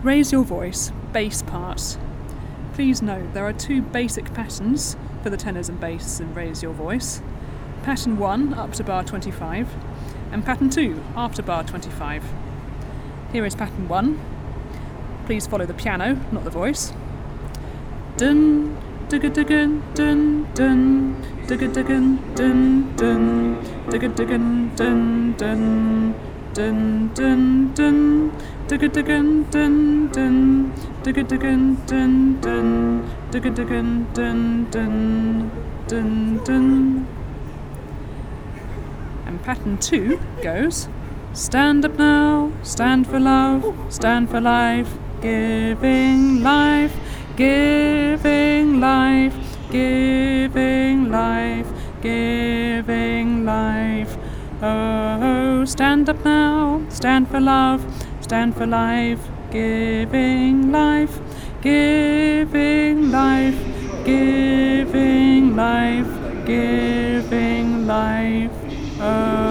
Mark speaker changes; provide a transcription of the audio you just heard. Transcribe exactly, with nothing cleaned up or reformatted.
Speaker 1: Raise your voice, bass part. Please note there are two basic patterns for the tenors and bass in Raise Your Voice. Pattern one up to bar twenty-five and pattern two after bar twenty-five. Here is pattern one. Please follow the piano, not the voice. Dun, digga digga, dun, dun, digga digga, dun, dun, digga digga, dun, dun, dun, dun, dun, digga digga, dun, dun, digga digga, dun, dun, digga digga, dun, dun, dun, dun. And pattern two goes: stand up now, stand for love, stand for life, giving life, giving life, giving life, giving life. Oh, stand up now, stand for love, stand for life, giving life, giving life, giving life, giving life. Oh.